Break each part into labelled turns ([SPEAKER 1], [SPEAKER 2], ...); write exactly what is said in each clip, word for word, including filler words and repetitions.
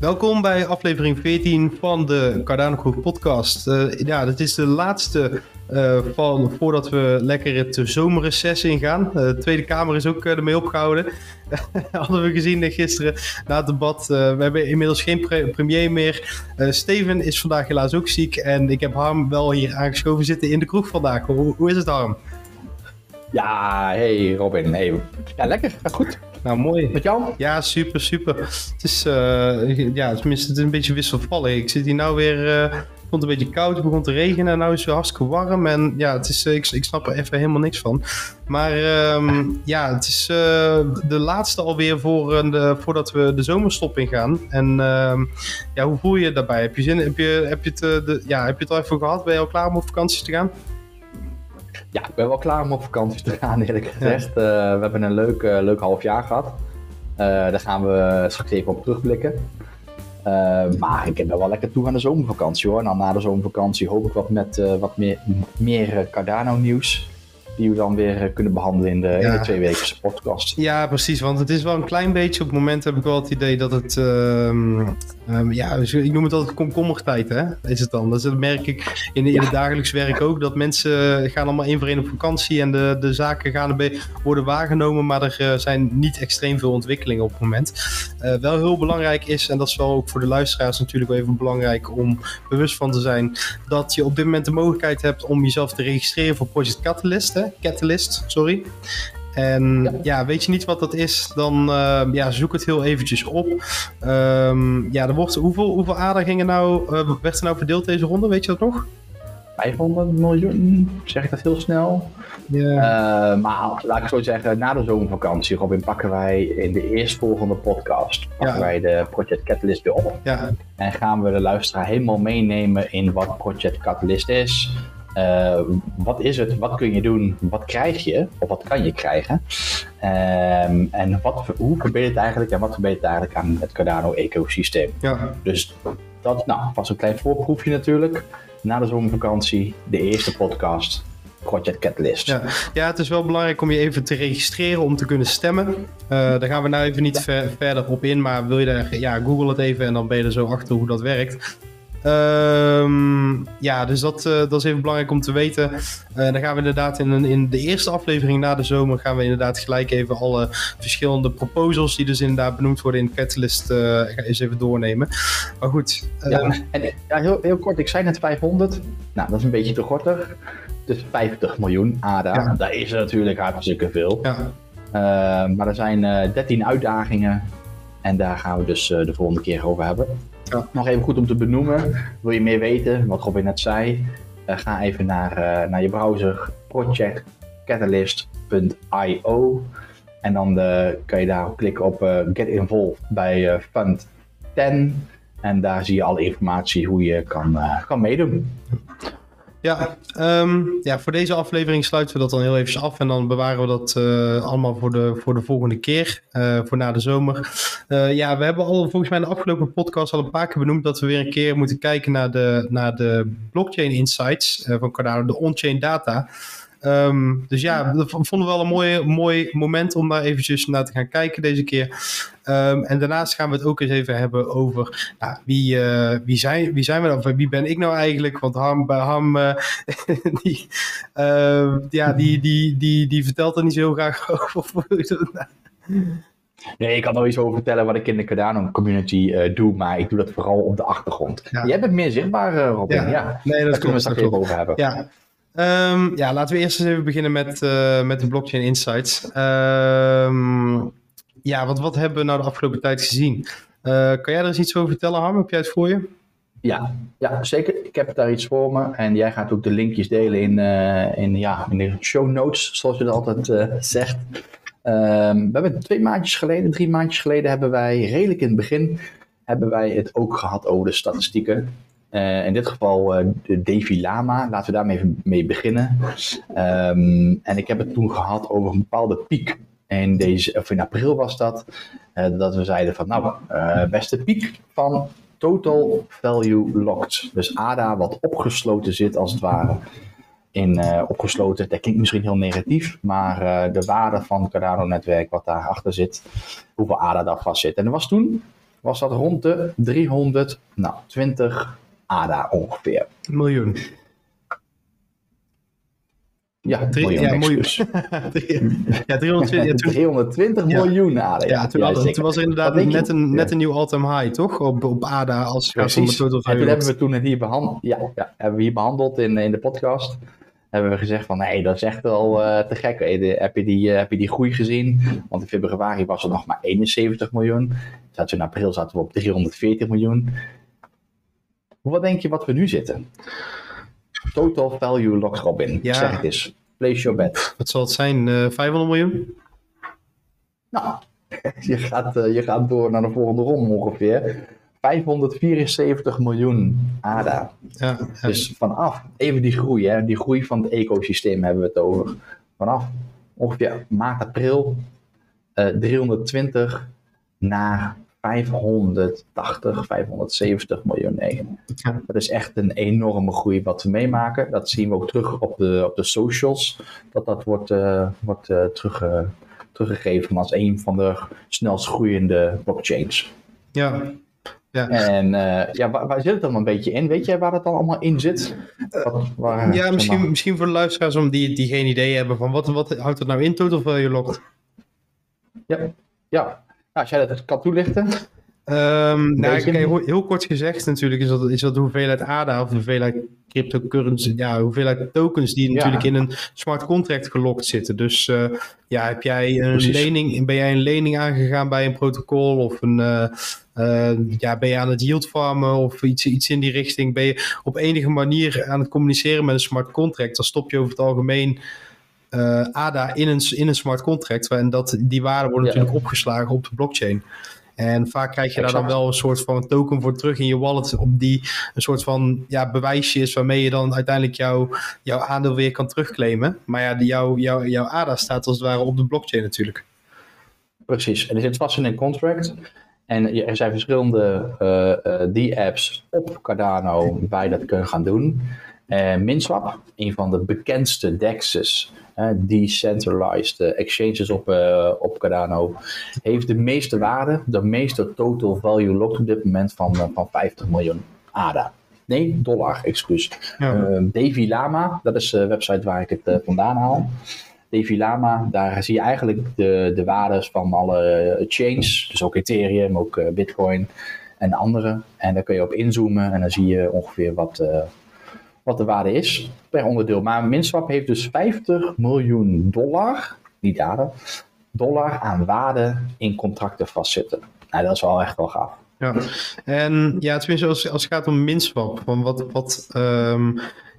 [SPEAKER 1] Welkom bij aflevering veertien van de Cardano Groep podcast. Uh, ja, dit is de laatste uh, van voordat we lekker het zomerreces ingaan. Uh, de Tweede Kamer is ook uh, ermee opgehouden. Hadden we gezien gisteren na het debat. Uh, we hebben inmiddels geen pre- premier meer. Uh, Steven is vandaag helaas ook ziek. En ik heb Harm wel hier aangeschoven zitten in de kroeg vandaag. Hoe, hoe is het, Harm?
[SPEAKER 2] Ja, hey Robin. Hey. Ja, lekker. Gaat goed.
[SPEAKER 1] Nou, mooi.
[SPEAKER 2] Met jou?
[SPEAKER 1] Ja, super, super. Het is, uh, ja, tenminste, het is een beetje wisselvallig. Ik zit hier nou weer, uh, het vond een beetje koud, het begon te regenen en nou is het weer hartstikke warm. En ja, het is, uh, ik, ik snap er even helemaal niks van. Maar um, ja, het is uh, de laatste alweer voor, uh, voordat we de zomerstop ingaan. En uh, ja, hoe voel je je daarbij? Heb je zin, heb je, heb je, het, uh, de, ja, heb je het al even gehad? Ben je al klaar om op vakantie te gaan?
[SPEAKER 2] Ja, ik ben wel klaar om op vakantie te gaan, eerlijk gezegd. Ja. Uh, we hebben een leuk, uh, leuk half jaar gehad. Uh, daar gaan we straks even op terugblikken. Uh, maar ik ben wel lekker toe aan de zomervakantie hoor. En dan na de zomervakantie hoop ik wat met uh, wat meer, meer Cardano nieuws. Die we dan weer uh, kunnen behandelen in de, ja. in de tweeweekse podcast.
[SPEAKER 1] Ja, precies. Want het is wel een klein beetje... Op het moment heb ik wel het idee dat het... Uh, um, ja, ik noem het altijd komkommertijd, hè? Is het dan. Dat merk ik in, in ja. het dagelijks werk ook. Dat mensen gaan allemaal één voor één op vakantie. En de, de zaken gaan een beetje worden waargenomen. Maar er uh, zijn niet extreem veel ontwikkelingen op het moment. Uh, wel heel belangrijk is... En dat is wel ook voor de luisteraars natuurlijk wel even belangrijk... Om bewust van te zijn... Dat je op dit moment de mogelijkheid hebt... Om jezelf te registreren voor Project Catalyst, hè? Catalyst, sorry. En ja. ja, weet je niet wat dat is, dan uh, ja, zoek het heel eventjes op. Um, ja, er wordt, hoeveel, hoeveel A D A gingen nou, uh, werd er nou verdeeld deze ronde, weet je dat nog?
[SPEAKER 2] vijfhonderd miljoen, zeg ik dat heel snel. Yeah. Uh, maar laat ik zo zeggen, na de zomervakantie, Robin, pakken wij in de eerstvolgende podcast pakken ja. wij de Project Catalyst weer op. Ja. En gaan we de luisteraar helemaal meenemen in wat Project Catalyst is. Uh, wat is het? Wat kun je doen? Wat krijg je? Of wat kan je krijgen? Um, en wat, hoe verbetert het eigenlijk? En wat verbetert het eigenlijk aan het Cardano-ecosysteem? Ja. Dus dat nou, was een klein voorproefje natuurlijk. Na de zomervakantie, de eerste podcast. Project Catalyst.
[SPEAKER 1] Ja. ja, het is wel belangrijk om je even te registreren om te kunnen stemmen. Uh, daar gaan we nou even niet ver, verder op in, maar wil je daar, ja, google het even en dan ben je er zo achter hoe dat werkt. Um, ja, dus dat, uh, dat is even belangrijk om te weten. Uh, dan gaan we inderdaad in, in de eerste aflevering na de zomer gaan we inderdaad gelijk even alle verschillende proposals die dus inderdaad benoemd worden in Catalyst uh, eens even doornemen. Maar goed. Uh,
[SPEAKER 2] ja, en, ja, heel, heel kort, ik zei net vijfhonderd. Nou, dat is een beetje te gortig. Dus vijftig miljoen A D A. Ja. Daar is er natuurlijk hartstikke veel. Ja. Uh, maar er zijn uh, dertien uitdagingen. En daar gaan we dus uh, de volgende keer over hebben. Ja. Nog even goed om te benoemen. Wil je meer weten, wat Robin net zei? Uh, ga even naar, uh, naar je browser project catalyst punt io. En dan uh, kan je daar klikken op uh, Get Involved bij uh, Fund tien. En daar zie je alle informatie hoe je kan, uh, kan meedoen.
[SPEAKER 1] Ja, um, ja, voor deze aflevering sluiten we dat dan heel even af en dan bewaren we dat uh, allemaal voor de, voor de volgende keer, uh, voor na de zomer. Uh, ja, we hebben al volgens mij in de afgelopen podcast al een paar keer benoemd dat we weer een keer moeten kijken naar de, naar de blockchain insights uh, van Cardano, de on-chain data. Um, dus ja, dat vonden we wel een mooi, mooi moment om daar eventjes naar te gaan kijken deze keer. Um, en daarnaast gaan we het ook eens even hebben over nou, wie, uh, wie, zijn, wie zijn we dan? Wie ben ik nou eigenlijk? Want Harm, bij Harm, uh, die, uh, ja, die, die, die, die vertelt er niet zo heel graag over.
[SPEAKER 2] Nee, ik kan nog iets over vertellen wat ik in de Cardano community uh, doe, maar ik doe dat vooral op de achtergrond. Ja. Jij bent meer zichtbaar, uh, Robin. Ja, ja.
[SPEAKER 1] Nee, dat
[SPEAKER 2] daar kunnen we straks even over hebben.
[SPEAKER 1] Ja. Um, ja, laten we eerst eens even beginnen met, uh, met de blockchain insights. Um, ja, wat, wat hebben we nou de afgelopen tijd gezien? Uh, kan jij er eens iets over vertellen, Harm? Heb jij het voor je?
[SPEAKER 2] Ja, ja, zeker. Ik heb daar iets voor me. En jij gaat ook de linkjes delen in, uh, in, ja, in de show notes, zoals je dat altijd uh, zegt. Um, we hebben twee maandjes geleden, drie maandjes geleden hebben wij, redelijk in het begin, hebben wij het ook gehad over de statistieken. Uh, in dit geval uh, de Defi Lama, laten we daarmee even mee beginnen. Um, en ik heb het toen gehad over een bepaalde piek. In, deze, of in april was dat, uh, dat we zeiden van nou, uh, beste piek van Total Value Locked. Dus A D A wat opgesloten zit als het ware. In uh, opgesloten, dat klinkt misschien heel negatief, maar uh, de waarde van het Cardano-netwerk wat daarachter zit, hoeveel A D A daar vast zit. En er was toen was dat rond de driehonderdtwintig A D A ongeveer.
[SPEAKER 1] Miljoen.
[SPEAKER 2] Ja,
[SPEAKER 1] Drie,
[SPEAKER 2] miljoen,
[SPEAKER 1] ja, miljoen.
[SPEAKER 2] excuus.
[SPEAKER 1] ja, driehonderdtwintig, ja, toen,
[SPEAKER 2] driehonderdtwintig
[SPEAKER 1] Ja.
[SPEAKER 2] miljoen A D A.
[SPEAKER 1] ja, toen, had- toen was er inderdaad
[SPEAKER 2] Wat denk je?
[SPEAKER 1] net een, net
[SPEAKER 2] Ja.
[SPEAKER 1] een nieuw all-time high, toch? Op, op A D A als het gaat om de
[SPEAKER 2] Precies.
[SPEAKER 1] total
[SPEAKER 2] En
[SPEAKER 1] value
[SPEAKER 2] toen hebben
[SPEAKER 1] locked.
[SPEAKER 2] we toen het hier behandeld. Ja, ja, hebben we hier behandeld in, in de podcast. Hebben we gezegd van nee, dat is echt wel uh, te gek. Hey, de, heb, je die, uh, heb je die groei gezien? Want in februari was het nog maar eenenzeventig miljoen. Zaten we in april zaten we op driehonderdveertig miljoen. Wat denk je wat we nu zitten? Total value locked, Robin.
[SPEAKER 1] Ja.
[SPEAKER 2] Zeg het eens. Place your bet.
[SPEAKER 1] Wat zal het zijn? Uh, vijfhonderd miljoen?
[SPEAKER 2] Nou, je gaat, uh, je gaat door naar de volgende ronde ongeveer. vijfhonderdvierenzeventig miljoen A D A.
[SPEAKER 1] Ja, ja.
[SPEAKER 2] Dus vanaf, even die groei, hè, die groei van het ecosysteem hebben we het over. Vanaf ongeveer maart, april, uh, driehonderdtwintig naar vijfhonderdtachtig, vijfhonderdzeventig miljoen. Nee.
[SPEAKER 1] Ja.
[SPEAKER 2] Dat is echt een enorme groei wat we meemaken. Dat zien we ook terug op de, op de socials. Dat dat wordt, uh, wordt uh, terug, uh, teruggegeven als een van de snelst groeiende blockchains.
[SPEAKER 1] ja. Ja.
[SPEAKER 2] En uh, ja, waar, waar zit het dan een beetje in? Weet jij waar het dan allemaal in zit? Wat, waar,
[SPEAKER 1] ja,
[SPEAKER 2] zeg
[SPEAKER 1] misschien,
[SPEAKER 2] maar-
[SPEAKER 1] misschien voor de luisteraars om die, die geen idee hebben van wat, wat houdt het nou in, total value locked?
[SPEAKER 2] Ja, ja. Nou, als jij dat kan toelichten.
[SPEAKER 1] Um, nou,
[SPEAKER 2] Beetje.
[SPEAKER 1] kijk, heel, heel kort gezegd natuurlijk is dat, is dat de hoeveelheid A D A of de hoeveelheid cryptocurrency, ja, de hoeveelheid tokens die
[SPEAKER 2] Ja.
[SPEAKER 1] natuurlijk in een smart contract gelokt zitten. Dus uh, ja, heb jij een
[SPEAKER 2] Precies.
[SPEAKER 1] lening, ben jij een lening aangegaan bij een protocol of een, uh, uh, ja, ben je aan het yield farmen of iets, iets in die richting? Ben je op enige manier aan het communiceren met een smart contract? Dan stop je over het algemeen uh, A D A in een, in een smart contract en dat, die waarde wordt
[SPEAKER 2] Ja.
[SPEAKER 1] natuurlijk opgeslagen op de blockchain. En vaak krijg je daar dan
[SPEAKER 2] Exact.
[SPEAKER 1] wel een soort van token voor terug in je wallet, op die een soort van ja, bewijsje is waarmee je dan uiteindelijk jouw, jouw aandeel weer kan terugclaimen. Maar ja, die, jouw, jouw, jouw A D A staat als het ware op de blockchain natuurlijk.
[SPEAKER 2] Precies. En er zit vast in een contract. En je- er zijn verschillende uh, uh, D-apps op Cardano waar je dat kunt gaan doen. Uh, Minswap, een van de bekendste D E X's, uh, decentralized uh, exchanges op, uh, op Cardano, heeft de meeste waarde, de meeste total value locked op dit moment van, uh, van vijftig miljoen A D A. Nee, dollar, excuus.
[SPEAKER 1] Ja.
[SPEAKER 2] Uh, Devi Lama, dat is de website waar ik het uh, vandaan haal. Devi Lama, daar zie je eigenlijk de, de waardes van alle chains, dus ook Ethereum, ook uh, Bitcoin en andere. En daar kun je op inzoomen en dan zie je ongeveer wat, uh, wat de waarde is per onderdeel. Maar Minswap heeft dus vijftig miljoen dollar, niet jaren, dollar aan waarde in contracten vastzitten. Nou, dat is wel echt wel gaaf.
[SPEAKER 1] Ja, en ja, tenminste als, als het gaat om Minswap, van wat, wat um,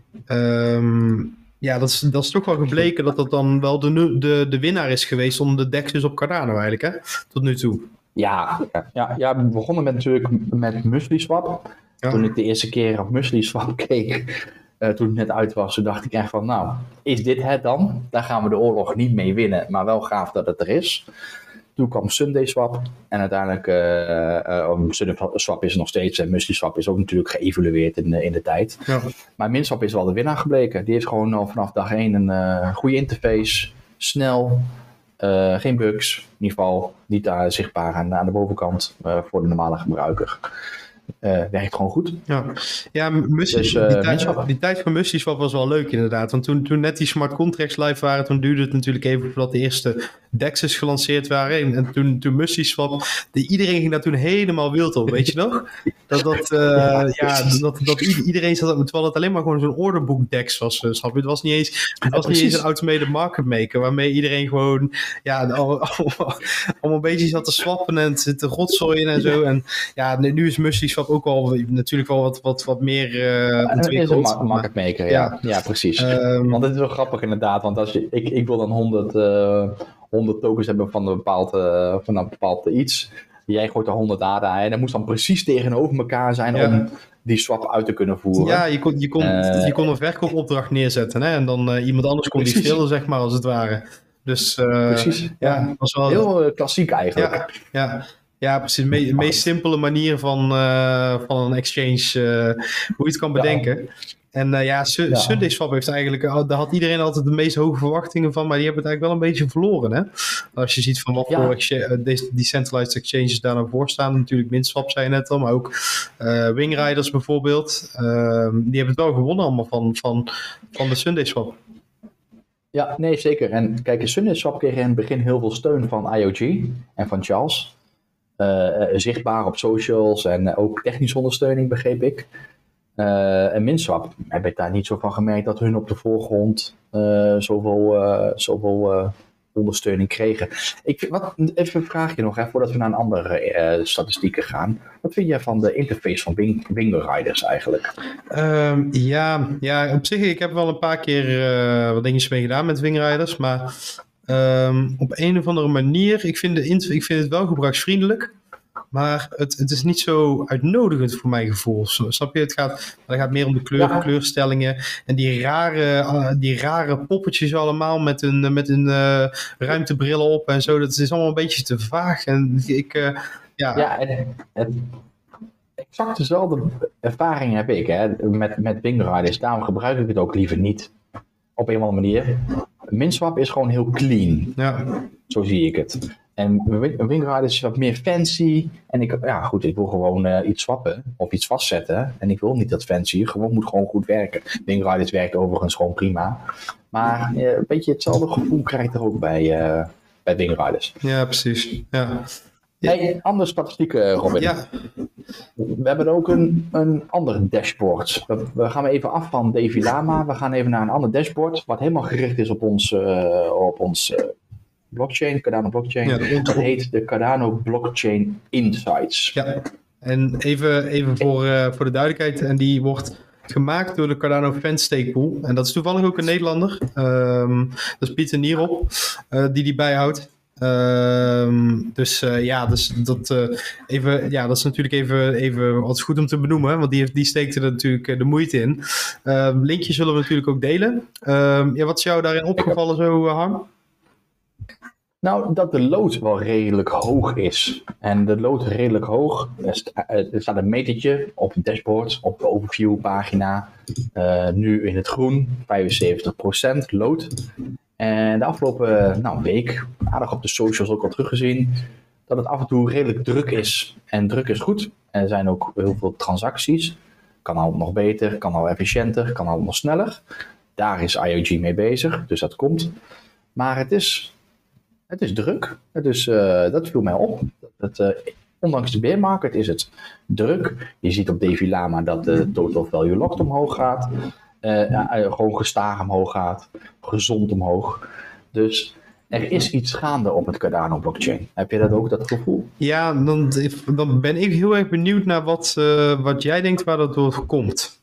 [SPEAKER 1] um, ja, dat is, dat is toch wel gebleken dat dat dan wel de, nu- de, de winnaar is geweest onder de D E X dus op Cardano eigenlijk, hè, tot nu toe.
[SPEAKER 2] Ja, ja, ja, we begonnen met, natuurlijk met MusliSwap.
[SPEAKER 1] Ja.
[SPEAKER 2] Toen ik de eerste keer op MusliSwap keek, uh, toen het net uit was, toen dacht ik echt van, nou, is dit het dan? Daar gaan we de oorlog niet mee winnen, maar wel gaaf dat het er is. Toen kwam SundaySwap en uiteindelijk, uh, uh, SundaySwap is er nog steeds en MusliSwap is ook natuurlijk geëvolueerd in de, in de tijd.
[SPEAKER 1] Ja.
[SPEAKER 2] Maar Minswap is wel de winnaar gebleken. Die heeft gewoon al vanaf dag één een uh, goede interface, snel, uh, geen bugs, in ieder geval niet uh, zichtbaar aan, aan de bovenkant uh, voor de normale gebruiker. Uh, werkt gewoon goed.
[SPEAKER 1] Ja, ja Musli,
[SPEAKER 2] Dus, uh,
[SPEAKER 1] die, tijd,
[SPEAKER 2] Minswap.
[SPEAKER 1] die tijd van MusliSwap was wel leuk inderdaad. Want toen, toen net die smart contracts live waren, toen duurde het natuurlijk even voordat de eerste D E X's gelanceerd waren. En, en toen, toen MusliSwap, de, iedereen ging daar toen helemaal wild op, weet je nog? Dat, dat, uh, ja, ja, dat, dat iedereen zat, terwijl het alleen maar gewoon zo'n orderboek D E X was, snap je? Het was niet eens, het was niet eens een automated market maker, waarmee iedereen gewoon, ja, allemaal, allemaal een beetje zat te swappen en te rotzooien en zo. En ja, nu is MusliSwap ook wel natuurlijk wel wat, wat, wat meer uh,
[SPEAKER 2] Het is een
[SPEAKER 1] ontwikkeld.
[SPEAKER 2] ma- market maker, ja.
[SPEAKER 1] Ja.
[SPEAKER 2] Ja, precies.
[SPEAKER 1] Um,
[SPEAKER 2] Want het is wel grappig inderdaad, want als je, ik, ik wil dan honderd, uh, honderd tokens hebben van een bepaald, uh, van een bepaald iets. Jij gooit er honderd A D A en dat moest dan precies tegenover elkaar zijn
[SPEAKER 1] Ja.
[SPEAKER 2] om die swap uit te kunnen voeren.
[SPEAKER 1] Ja, je kon, je, kon,
[SPEAKER 2] Uh,
[SPEAKER 1] je kon een verkoopopdracht neerzetten, hè? En dan uh, iemand anders kon die
[SPEAKER 2] Precies.
[SPEAKER 1] fillen, zeg maar, als het ware. Dus uh,
[SPEAKER 2] Precies.
[SPEAKER 1] ja, dat was wel...
[SPEAKER 2] Heel uh, klassiek eigenlijk.
[SPEAKER 1] ja, ja, ja, precies. De me- de meest simpele manier van, uh, van een exchange, uh, hoe je het kan bedenken. En uh, ja, Su-
[SPEAKER 2] Ja.
[SPEAKER 1] SundaySwap heeft eigenlijk, uh, daar had iedereen altijd de meest hoge verwachtingen van, maar die hebben het eigenlijk wel een beetje verloren. Hè? Als je ziet van wat
[SPEAKER 2] Ja.
[SPEAKER 1] voor exchange, uh, de- decentralized exchanges daar nou voor staan, natuurlijk Minswap zei je net al, maar ook uh, Wingriders bijvoorbeeld, uh, die hebben het wel gewonnen allemaal van, van, van de SundaySwap.
[SPEAKER 2] Ja, nee, zeker. En kijk, SundaySwap kreeg in het begin heel veel steun van I O G en van Charles. Uh, zichtbaar op socials en ook technische ondersteuning, begreep ik. Uh, en Minswap heb ik daar niet zo van gemerkt dat hun op de voorgrond uh, zoveel, uh, zoveel uh, ondersteuning kregen. Ik, wat, even een vraagje nog, hè, voordat we naar een andere uh, statistieken gaan. Wat vind jij van de interface van Wing, Wingriders eigenlijk?
[SPEAKER 1] Um, ja, ja, op zich, ik heb wel een paar keer uh, wat dingetjes mee gedaan met Wingriders, maar um, op een of andere manier, ik vind, de int- ik vind het wel gebruiksvriendelijk. Maar het, het is niet zo uitnodigend voor mijn gevoel. Snap je? Het gaat, het gaat meer om de kleur, ja. kleurstellingen. En die rare, uh, die rare poppetjes allemaal met een, met een uh, ruimtebril op en zo. Dat is allemaal een beetje te vaag. En ik, uh, ja...
[SPEAKER 2] ja het, het, exact dezelfde ervaring heb ik hè, met, met Wingriders. Daarom gebruik ik het ook liever niet. Op een of andere manier. Minswap is gewoon heel clean.
[SPEAKER 1] Ja.
[SPEAKER 2] Zo zie ik het. En een Wingrider is wat meer fancy. En ik, ja goed, ik wil gewoon uh, iets swappen of iets vastzetten. En ik wil niet dat fancy, gewoon moet gewoon goed werken. Wingriders werkt overigens gewoon prima. Maar uh, een beetje hetzelfde gevoel krijg ik er ook bij, uh, bij Wingriders.
[SPEAKER 1] Ja, precies. Ja.
[SPEAKER 2] Hey, andere statistieken, Robin.
[SPEAKER 1] Ja.
[SPEAKER 2] We hebben ook een, een ander dashboard. We, we gaan even af van Davy Lama. We gaan even naar een ander dashboard. Wat helemaal gericht is op ons, uh, op ons uh, blockchain, Cardano blockchain. Ja, dat, dat heet de Cardano Blockchain Insights.
[SPEAKER 1] Ja, en even, even voor, uh, voor de duidelijkheid. En die wordt gemaakt door de Cardano Fan Stake Pool. En dat is toevallig ook een Nederlander. Um, dat is Pieter Nierop, uh, die die bijhoudt. Um, dus uh, ja, dus dat, uh, even, ja, dat is natuurlijk even, even wat is goed om te benoemen, want die, heeft, die steekt er natuurlijk uh, de moeite in. Uh, linkje zullen we natuurlijk ook delen. Uh, ja, wat is jou daarin opgevallen zo, uh, Harm?
[SPEAKER 2] Nou, dat de load wel redelijk hoog is. En de load redelijk hoog, er staat een metertje op het dashboard, op de overview pagina. Uh, nu in het groen, vijfenzeventig procent load. En de afgelopen nou, week, aardig op de socials ook al teruggezien, dat het af en toe redelijk druk is. En druk is goed. En er zijn ook heel veel transacties. Kan al nog beter, kan al efficiënter, kan al nog sneller. Daar is I O G mee bezig, dus dat komt. Maar het is, het is druk. Het is, uh, dat viel mij op. Het, uh, ondanks de bear market is het druk. Je ziet op Davy Lama dat de total value locked omhoog gaat. Uh, uh, gewoon gestaag omhoog gaat, gezond omhoog. Dus er is iets gaande op het Cardano blockchain. Heb je dat ook, dat gevoel?
[SPEAKER 1] Ja, dan, dan ben ik heel erg benieuwd naar wat, uh, wat jij denkt waar dat door komt.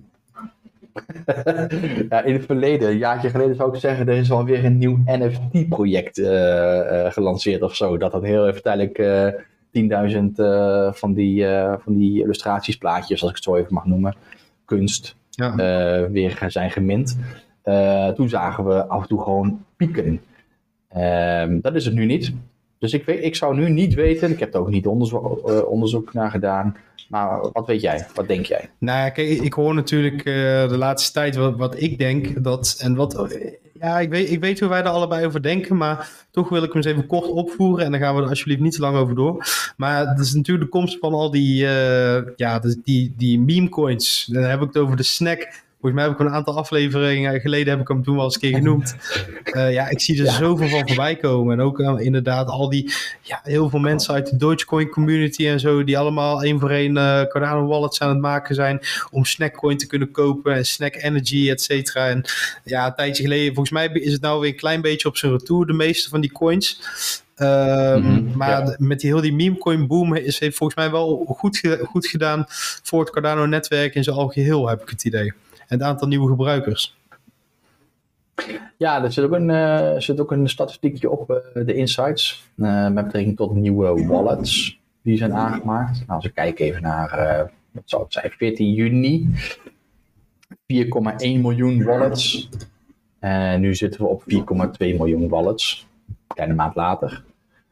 [SPEAKER 2] Ja, in het verleden, een jaartje geleden zou ik zeggen, er is alweer een nieuw N F T-project uh, uh, gelanceerd of zo. Dat dat heel even tijdelijk uh, tienduizend uh, van, die, uh, van die illustratiesplaatjes, als ik het zo even mag noemen, kunst. Ja. Uh, weer zijn gemint. Uh, toen zagen we af en toe gewoon pieken. Uh, dat is het nu niet. Dus ik, weet, ik zou nu niet weten, ik heb er ook niet onderzoek, uh, onderzoek naar gedaan. Maar wat weet jij? Wat denk jij?
[SPEAKER 1] Nou ja, kijk, ik hoor natuurlijk uh, de laatste tijd wat, wat ik denk. Dat, en wat, ja, ik weet, ik weet hoe wij er allebei over denken. Maar toch wil ik hem eens even kort opvoeren. En dan gaan we er alsjeblieft niet te lang over door. Maar het is natuurlijk de komst van al die, uh, ja, die, die meme coins. Dan heb ik het over de snack. Volgens mij heb ik een aantal afleveringen geleden heb ik hem toen wel eens een keer genoemd. Uh, ja, ik zie er ja. zoveel van voorbij komen. En ook uh, inderdaad al die, ja, heel veel mensen uit de Dogecoin community en zo, die allemaal één voor één uh, Cardano wallets aan het maken zijn om Snackcoin te kunnen kopen en Snack Energy, et cetera. En ja, een tijdje geleden, volgens mij is het nou weer een klein beetje op zijn retour, de meeste van die coins. Uh, mm-hmm, maar ja. met die, heel die memecoin boom is, heeft volgens mij wel goed, ge- goed gedaan voor het Cardano netwerk in zijn algeheel, heb ik het idee. En het aantal nieuwe gebruikers.
[SPEAKER 2] Ja, er zit ook een, uh, zit ook een statistiekje op uh, de insights. Uh, met betrekking tot nieuwe wallets die zijn aangemaakt. Nou, als ik kijk even naar, uh, wat zou het zijn, veertien juni. vier komma één miljoen wallets. En nu zitten we op vier komma twee miljoen wallets. Een kleine maand later.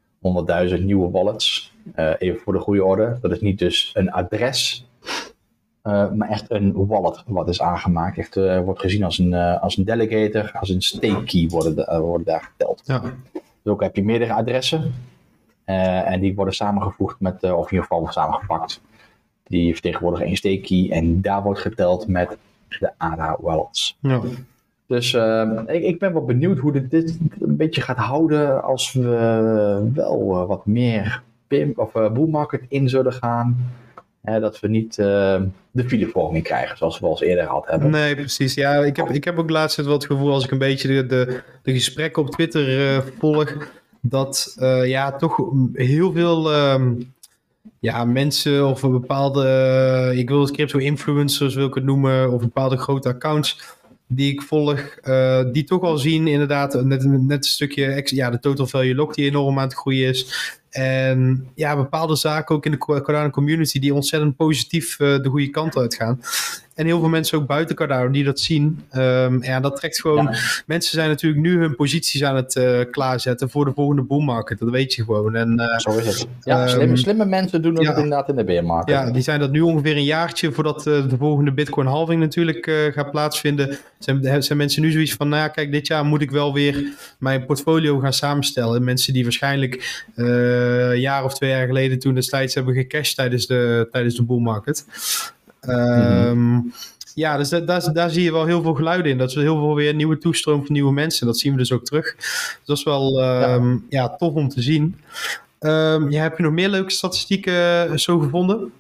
[SPEAKER 2] honderdduizend nieuwe wallets. Uh, even voor de goede orde. Dat is niet dus een adres. Uh, maar echt een wallet wat is aangemaakt. Echt uh, wordt gezien als een, uh, als een delegator, als een stake key worden, de, uh, worden daar geteld.
[SPEAKER 1] Ja.
[SPEAKER 2] Dus ook heb je meerdere adressen. Uh, en die worden samengevoegd met, uh, of in ieder geval samengepakt. Die vertegenwoordigen één stake key. En daar wordt geteld met de A D A wallets.
[SPEAKER 1] Ja.
[SPEAKER 2] Dus uh, ik, ik ben wel benieuwd hoe dit, dit een beetje gaat houden als we wel uh, wat meer pimp of uh, bull market in zullen gaan. Hè, dat we niet uh, de filevorming krijgen, zoals we al eens eerder gehad hebben.
[SPEAKER 1] Nee, precies. Ja, ik heb, ik heb ook laatst wel het gevoel, als ik een beetje de, de, de gesprekken op Twitter uh, volg, dat uh, ja, toch heel veel um, ja, mensen of een bepaalde, uh, ik wil het crypto-influencers wil ik het noemen, of bepaalde grote accounts die ik volg, uh, die toch al zien inderdaad net, net een stukje, ja, de total value lock die enorm aan het groeien is. En ja, bepaalde zaken ook in de Cardano community die ontzettend positief uh, de goede kant uitgaan. En heel veel mensen ook buiten Cardano die dat zien. Um, ja, dat trekt gewoon... Ja. Mensen zijn natuurlijk nu hun posities aan het uh, klaarzetten voor de volgende bull market. Dat weet je gewoon. En, uh,
[SPEAKER 2] Zo is het. Ja, um, slimme, slimme mensen doen dat ja, inderdaad in de bear market.
[SPEAKER 1] Ja, die zijn dat nu ongeveer een jaartje voordat uh, de volgende Bitcoin halving natuurlijk uh, gaat plaatsvinden. Zijn, zijn mensen nu zoiets van, nou ja, kijk, dit jaar moet ik wel weer mijn portfolio gaan samenstellen. Mensen die waarschijnlijk uh, een jaar of twee jaar geleden toen destijds hebben gecashed tijdens de, tijdens de bull market. Um, mm-hmm. Ja, dus da- daar, daar zie je wel heel veel geluiden in. Dat is heel veel weer nieuwe toestroom van nieuwe mensen. Dat zien we dus ook terug. Dus dat is wel um, ja. Ja, tof om te zien. Um, ja, heb je nog meer leuke statistieken zo gevonden?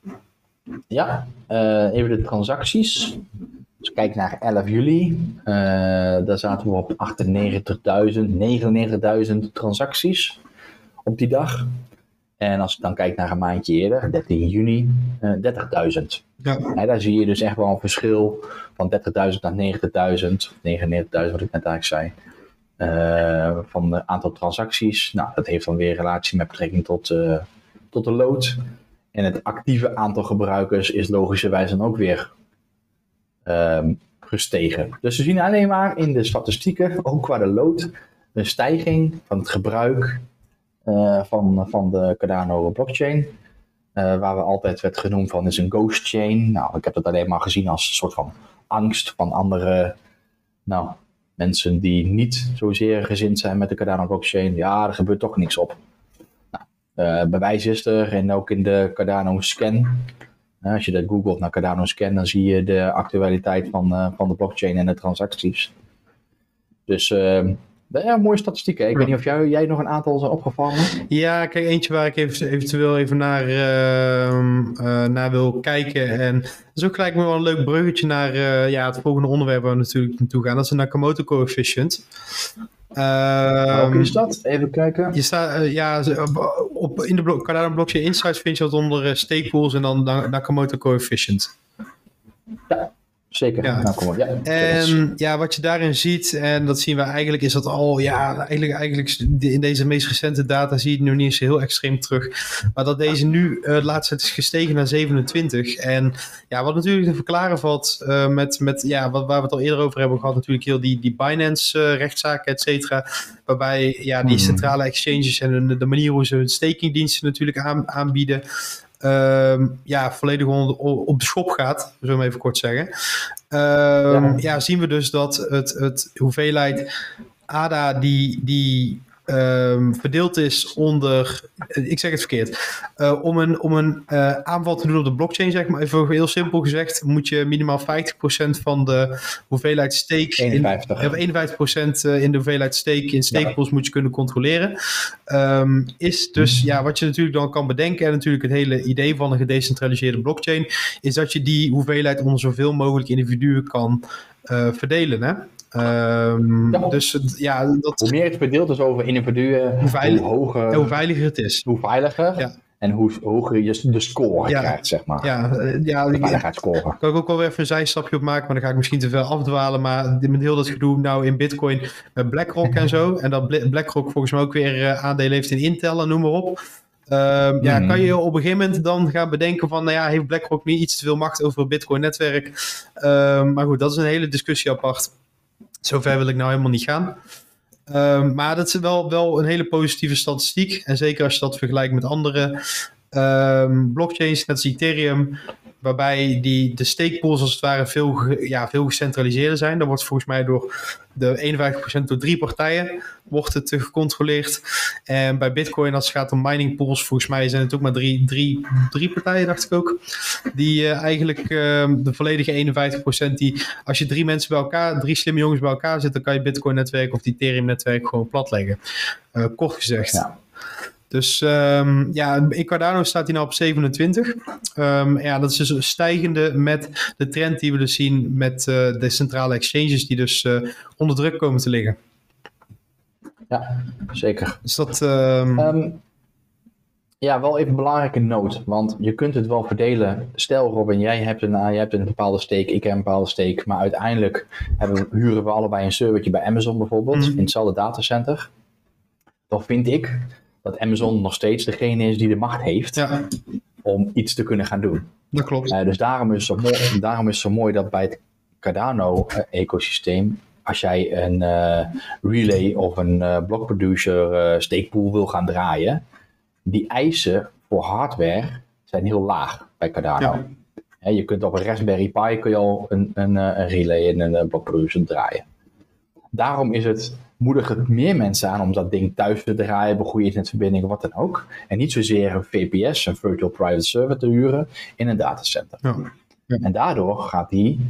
[SPEAKER 2] Ja, uh, even de transacties. Als ik kijk naar elf juli, uh, daar zaten we op achtennegentigduizend, negenennegentigduizend transacties op die dag. En als ik dan kijk naar een maandje eerder, dertien juni, uh, dertigduizend. Ja. Ja, daar zie je dus echt wel een verschil van dertigduizend naar negentigduizend, negenennegentigduizend wat ik net eigenlijk zei, uh, van het aantal transacties. Nou, dat heeft dan weer relatie met betrekking tot, uh, tot de load. En het actieve aantal gebruikers is logischerwijs dan ook weer um, gestegen. Dus we zien alleen maar in de statistieken, ook qua de load, een stijging van het gebruik Uh, van, van de Cardano blockchain. Uh, waar we altijd werd genoemd van is een ghost chain. Nou, ik heb dat alleen maar gezien als een soort van angst van andere nou, mensen die niet zozeer gezind zijn met de Cardano blockchain. Ja, er gebeurt toch niks op. Nou, uh, bewijs is er en ook in de Cardano scan. Uh, als je dat googelt naar Cardano scan, dan zie je de actualiteit van, uh, van de blockchain en de transacties. Dus Uh, Ja, mooie statistieken. Ik ja. weet niet of jou, jij nog een aantal zijn opgevallen.
[SPEAKER 1] Ja, kijk, eentje waar ik even, eventueel even naar, uh, uh, naar wil kijken. En dat is ook gelijk wel een leuk bruggetje naar uh, ja, het volgende onderwerp waar we natuurlijk naartoe gaan. Dat is de Nakamoto coefficient.
[SPEAKER 2] Uh, Welke is dat? Even kijken.
[SPEAKER 1] Je staat, uh, ja, op, in de blok, Cardano Blockchain Insights vind je dat onder uh, stake pools en dan Nakamoto coefficient.
[SPEAKER 2] Ja. Zeker.
[SPEAKER 1] Ja.
[SPEAKER 2] Nou, kom maar. Ja,
[SPEAKER 1] en ja, wat je daarin ziet, en dat zien we eigenlijk, is dat al, ja, eigenlijk, eigenlijk in deze meest recente data zie je het nu niet eens heel extreem terug. Maar dat deze nu, uh, de laatste tijd is gestegen naar zevenentwintig. En ja, wat natuurlijk te verklaren valt uh, met, met ja, wat, waar we het al eerder over hebben gehad, natuurlijk heel die, die Binance-rechtszaken, uh, et cetera. Waarbij ja, die centrale exchanges en de, de manier hoe ze hun stakingdiensten natuurlijk aan, aanbieden, Um, ja, volledig op, op de schop gaat, zullen we maar even kort zeggen. Um, ja. ja, zien we dus dat het, het hoeveelheid A D A die, die um, verdeeld is onder, ik zeg het verkeerd, uh, om een, om een uh, aanval te doen op de blockchain, zeg maar, even heel simpel gezegd, moet je minimaal vijftig procent van de hoeveelheid stake,
[SPEAKER 2] eenenvijftig.
[SPEAKER 1] In, eenenvijftig procent in de hoeveelheid stake in stake-pools ja. moet je kunnen controleren. Um, is dus, ja, wat je natuurlijk dan kan bedenken, en natuurlijk het hele idee van een gedecentraliseerde blockchain, is dat je die hoeveelheid onder zoveel mogelijk individuen kan uh, verdelen, hè? Um, ja. Dus ja, dat,
[SPEAKER 2] hoe meer het verdeeld is over individuen, hoe, veilig, hoe hoger,
[SPEAKER 1] hoe veiliger het is.
[SPEAKER 2] Hoe veiliger. Ja. En hoe hoger je de score ja. krijgt, zeg maar.
[SPEAKER 1] Ja, ja, de
[SPEAKER 2] veiligheidsscore.
[SPEAKER 1] Kan ik ook wel even een zijstapje op maken, maar dan ga ik misschien te veel afdwalen. Maar met heel dat gedoe nou in Bitcoin met BlackRock en zo. En dat BlackRock volgens mij ook weer uh, aandelen heeft in Intel en noem maar op. Um, ja, kan je op een gegeven moment dan gaan bedenken van, nou ja, heeft BlackRock niet iets te veel macht over het Bitcoin-netwerk? Um, maar goed, dat is een hele discussie apart. Zover wil ik nou helemaal niet gaan. Um, maar dat is wel, wel een hele positieve statistiek. En zeker als je dat vergelijkt met andere um, blockchains, net als Ethereum. waarbij die, de stakepools als het ware veel, ge, ja, veel gecentraliseerder zijn. Dat wordt volgens mij door de eenenvijftig procent door drie partijen wordt het gecontroleerd. En bij Bitcoin, als het gaat om mining pools, volgens mij zijn het ook maar drie, drie, drie partijen, dacht ik ook. Die uh, eigenlijk uh, de volledige eenenvijftig procent, die als je drie mensen bij elkaar, drie slimme jongens bij elkaar zit, dan kan je Bitcoin netwerk of het Ethereum netwerk gewoon platleggen. Uh, kort gezegd. Ja. Dus um, ja, in Cardano staat hij nou op zevenentwintig. Um, ja, dat is dus een stijgende met de trend die we dus zien met uh, de centrale exchanges die dus uh, onder druk komen te liggen.
[SPEAKER 2] Ja, zeker.
[SPEAKER 1] Dus dat... Um...
[SPEAKER 2] Um, ja, wel even een belangrijke noot, want je kunt het wel verdelen. Stel Robin, jij hebt een, jij hebt een bepaalde stake, ik heb een bepaalde stake, maar uiteindelijk hebben, huren we allebei een servertje bij Amazon bijvoorbeeld, mm-hmm. in hetzelfde datacenter. Dan vind ik dat Amazon nog steeds degene is die de macht heeft ja. om iets te kunnen gaan doen.
[SPEAKER 1] Dat klopt.
[SPEAKER 2] Uh, dus daarom is, het zo mooi, daarom is het zo mooi dat bij het Cardano-ecosysteem, als jij een uh, relay of een uh, block producer uh, stakepool wil gaan draaien, die eisen voor hardware zijn heel laag bij Cardano. Ja. He, je kunt op een Raspberry Pi kun je al een, een, een relay en een block producer draaien. Daarom is het, moedig het meer mensen aan om dat ding thuis te draaien, bij goede internetverbinding, wat dan ook. En niet zozeer een V P S, een Virtual Private Server, te huren in een datacenter. Ja. Ja. En daardoor gaat die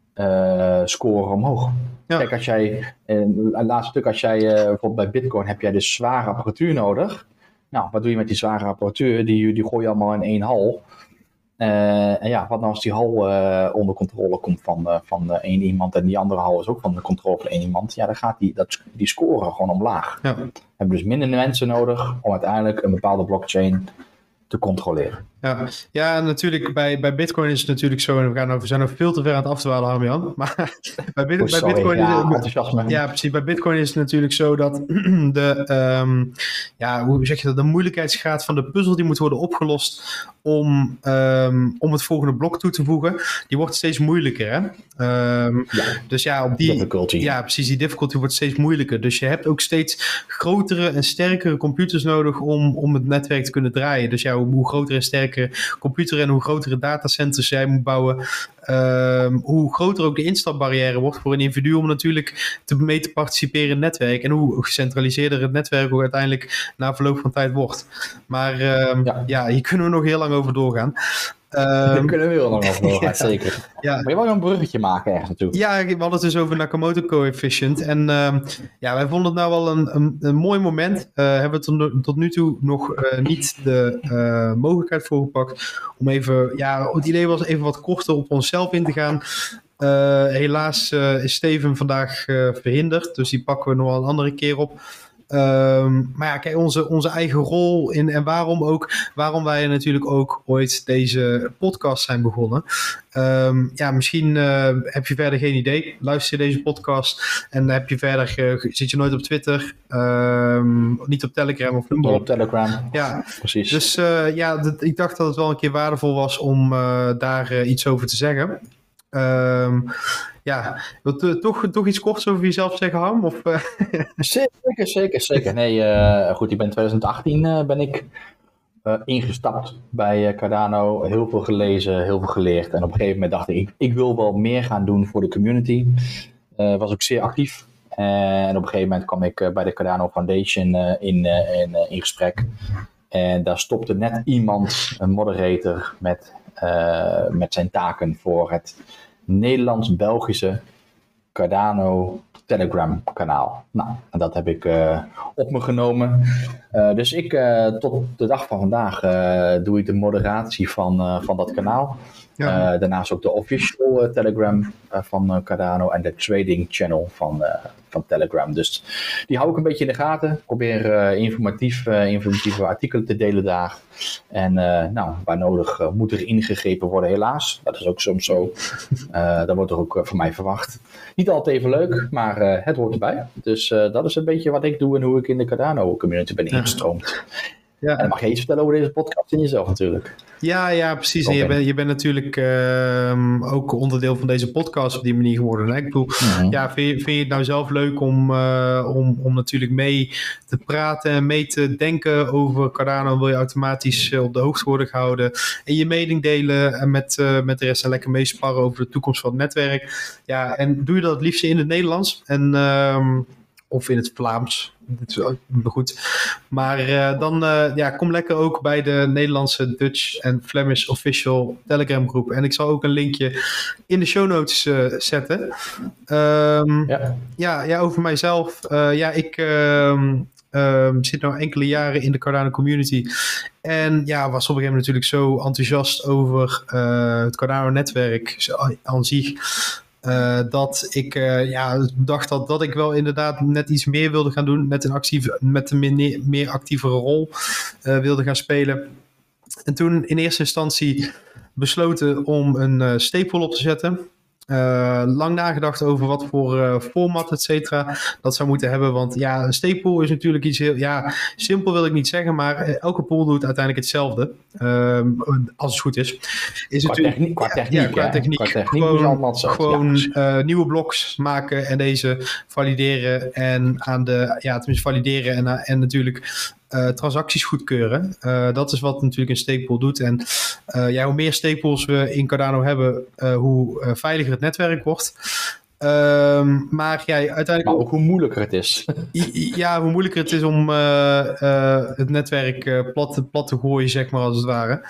[SPEAKER 2] uh, score omhoog. Ja. Kijk, als jij, een uh, laatste stuk, als jij uh, bijvoorbeeld bij Bitcoin heb jij dus zware apparatuur nodig. Nou, wat doe je met die zware apparatuur? Die, die gooi je allemaal in één hal. Uh, en ja, wat nou als die hal uh, onder controle komt van, uh, van uh, één iemand en die andere hal is ook van de controle van één iemand. Ja, dan gaat die, dat, die score gewoon omlaag. Ja. We hebben dus minder mensen nodig om uiteindelijk een bepaalde blockchain te controleren.
[SPEAKER 1] Ja, ja natuurlijk, bij, bij Bitcoin is het natuurlijk zo, en we, gaan over, we zijn nog veel te ver aan het afdwalen, Harm-Jan, maar bij, Bit, oh, bij Bitcoin ja, is het, enthousiasme. Ja, precies, bij Bitcoin is het natuurlijk zo dat de, um, ja, hoe zeg je dat, de moeilijkheidsgraad van de puzzel die moet worden opgelost om, um, om het volgende blok toe te voegen, die wordt steeds moeilijker, hè? Um, ja, dus ja, op die, difficulty. Ja, precies, die difficulty wordt steeds moeilijker. Dus je hebt ook steeds grotere en sterkere computers nodig om, om het netwerk te kunnen draaien. Dus ja, hoe, hoe groter en sterker computer en hoe grotere datacenters jij moet bouwen, um, hoe groter ook de instapbarrière wordt voor een individu om natuurlijk te, mee te participeren in het netwerk en hoe gecentraliseerder het netwerk ook uiteindelijk na verloop van tijd wordt. Maar um, ja. ja, hier kunnen we nog heel lang over doorgaan.
[SPEAKER 2] Um, Daar kunnen we heel lang over doorgaan, ja, zeker. Ja. Maar je wil een bruggetje maken ergens naartoe.
[SPEAKER 1] Ja, we hadden het dus over Nakamoto coefficient. En um, ja, wij vonden het nou wel een, een, een mooi moment. Uh, hebben we tot, tot nu toe nog uh, niet de uh, mogelijkheid voor gepakt om even, ja, het idee was even wat korter op onszelf in te gaan. Uh, helaas uh, is Steven vandaag uh, verhinderd, dus die pakken we nog wel een andere keer op. Um, maar ja, kijk, onze, onze eigen rol in en waarom ook, waarom wij natuurlijk ook ooit deze podcast zijn begonnen. Um, ja, misschien uh, heb je verder geen idee. Luister je deze podcast en heb je verder, uh, zit je nooit op Twitter, um, niet op Telegram of
[SPEAKER 2] noem maar op. Telegram.
[SPEAKER 1] Ja, precies. Dus uh, ja, dat, ik dacht dat het wel een keer waardevol was om uh, daar uh, iets over te zeggen. Um, ja, wilt u toch, toch iets korts over jezelf zeggen, Harm? Of, uh...
[SPEAKER 2] Zeker, zeker, zeker. Nee, uh, goed, ik ben in twintig achttien uh, ben ik uh, ingestapt bij uh, Cardano. Heel veel gelezen, heel veel geleerd. En op een gegeven moment dacht ik, ik, ik wil wel meer gaan doen voor de community. Uh, was ook zeer actief. Uh, en op een gegeven moment kwam ik uh, bij de Cardano Foundation uh, in, uh, in, uh, in gesprek. En daar stopte net iemand, een moderator, met, uh, met zijn taken voor het Nederlands-Belgische Cardano Telegram kanaal. Nou, en dat heb ik uh, op me genomen. Uh, dus ik, uh, tot de dag van vandaag, uh, doe ik de moderatie van, uh, van dat kanaal. Ja. Uh, daarnaast ook de official uh, Telegram uh, van uh, Cardano en de trading channel van, uh, van Telegram. Dus die hou ik een beetje in de gaten. Ik probeer uh, informatief, uh, informatieve artikelen te delen daar. En uh, nou, waar nodig uh, moet er ingegrepen worden, helaas. Dat is ook soms zo. Uh, dat wordt er ook uh, van mij verwacht. Niet altijd even leuk, maar uh, het hoort erbij. Dus uh, dat is een beetje wat ik doe en hoe ik in de Cardano community ben ingestroomd.
[SPEAKER 1] Ja.
[SPEAKER 2] En dan mag je iets vertellen over deze podcast en jezelf natuurlijk.
[SPEAKER 1] Ja, ja, precies. En je bent, je bent natuurlijk uh, ook onderdeel van deze podcast op die manier geworden. Hè? Ik bedoel, mm-hmm. ja, vind je, vind je het nou zelf leuk om, uh, om, om natuurlijk mee te praten en mee te denken over Cardano? Wil je automatisch uh, op de hoogte worden gehouden en je mening delen en met, uh, met de rest en lekker meesparren over de toekomst van het netwerk. Ja, en doe je dat het liefst in het Nederlands en... Uh, of in het Vlaams. Dat is goed. Maar uh, dan uh, ja, kom lekker ook bij de Nederlandse Dutch en Flemish Official Telegram groep. En ik zal ook een linkje in de show notes uh, zetten. Um, ja. Ja, ja, over mijzelf. Uh, ja, ik uh, uh, zit nu enkele jaren in de Cardano community. En ja, was op een gegeven moment natuurlijk zo enthousiast over uh, het Cardano netwerk aan zich. Uh, dat ik uh, ja, dacht dat, dat ik wel inderdaad net iets meer wilde gaan doen. Met een, actief, met een meer, meer actievere rol uh, wilde gaan spelen. En toen in eerste instantie besloten om een uh, staple op te zetten. Uh, lang nagedacht over wat voor uh, format, et cetera, dat zou moeten hebben. Want ja, een staple is natuurlijk iets heel... Ja, simpel wil ik niet zeggen, maar elke pool doet uiteindelijk hetzelfde. Uh, als het goed is. is
[SPEAKER 2] qua, techniek, qua techniek, ja, ja, qua techniek. Qua techniek
[SPEAKER 1] gewoon gewoon ja. uh, nieuwe blocks maken en deze valideren. En aan de... Ja, tenminste valideren en, en natuurlijk... Uh, transacties goedkeuren. Uh, dat is wat natuurlijk een stakepool doet. En uh, ja, hoe meer staples we in Cardano hebben, uh, hoe uh, veiliger het netwerk wordt. Um, maar ja, uiteindelijk...
[SPEAKER 2] Maar ook hoe moeilijker het is.
[SPEAKER 1] Ja, hoe moeilijker het is om uh, uh, het netwerk uh, plat, plat te gooien, zeg maar, als het ware.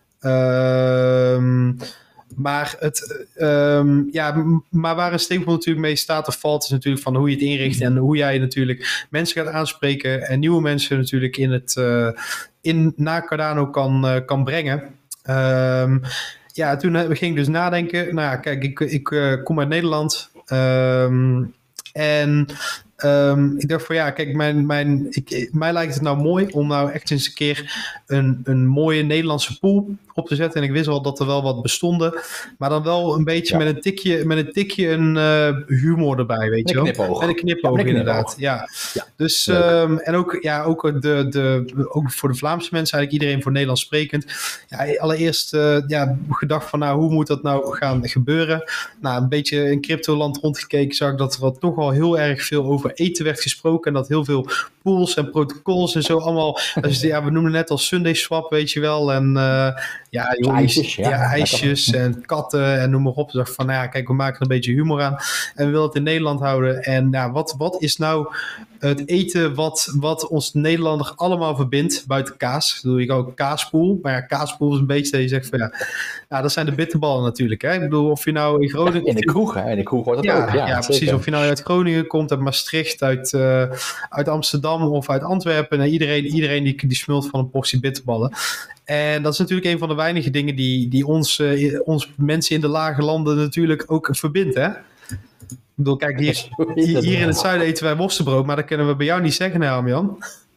[SPEAKER 1] Um, Maar, het, um, ja, maar waar een stakepool natuurlijk mee staat of valt, is natuurlijk van hoe je het inricht en hoe jij natuurlijk mensen gaat aanspreken en nieuwe mensen natuurlijk in het uh, in, naar Cardano kan, uh, kan brengen. Um, ja, toen ging ik dus nadenken. Nou ja, kijk, ik, ik uh, kom uit Nederland. Um, en um, ik dacht van ja, kijk, mijn, mijn, ik, mij lijkt het nou mooi om nou echt eens een keer een, een mooie Nederlandse pool op te zetten. En ik wist wel dat er wel wat bestonden. Maar dan wel een beetje ja. met een tikje, met een tikje een uh, humor erbij, weet je wel. Met een knipoog, ja, inderdaad. Ja. Ja. Dus, um, en ook, ja, ook, de, de, ook voor de Vlaamse mensen, eigenlijk iedereen voor Nederlands sprekend. Ja, allereerst uh, ja, gedacht van nou, hoe moet dat nou gaan gebeuren? Nou, een beetje in cryptoland rondgekeken zag ik dat er toch al heel erg veel over eten werd gesproken. En dat heel veel pools en protocols en zo allemaal. Dus, ja, we noemen het net als Sunday Swap, weet je wel. En uh, ja, jongens, ijsjes, ja, ja, ijsjes en katten en noem maar op. Ik dacht van, nou ja, kijk, we maken er een beetje humor aan. En we willen het in Nederland houden. En ja, wat, wat is nou het eten wat, wat ons Nederlander allemaal verbindt, buiten kaas? Ik bedoel, je kan ook kaaspoel. Maar ja, kaaspoel is een beetje dat je zegt van ja, ja dat zijn de bitterballen natuurlijk. Hè? Ik bedoel, of je nou in Groningen...
[SPEAKER 2] In de kroeg, hè? In de kroeg wordt dat
[SPEAKER 1] ja,
[SPEAKER 2] ook. Ja,
[SPEAKER 1] ja precies. Of je nou uit Groningen komt, uit Maastricht, uit, uh, uit Amsterdam of uit Antwerpen. En iedereen, iedereen die, die smult van een portie bitterballen. En dat is natuurlijk een van de weinige dingen die, die ons, uh, ons mensen in de lage landen natuurlijk ook verbindt, hè? Ik bedoel, kijk, hier, hier, hier in het zuiden eten wij worstenbrood, maar dat kunnen we bij jou niet zeggen, hè, Jan?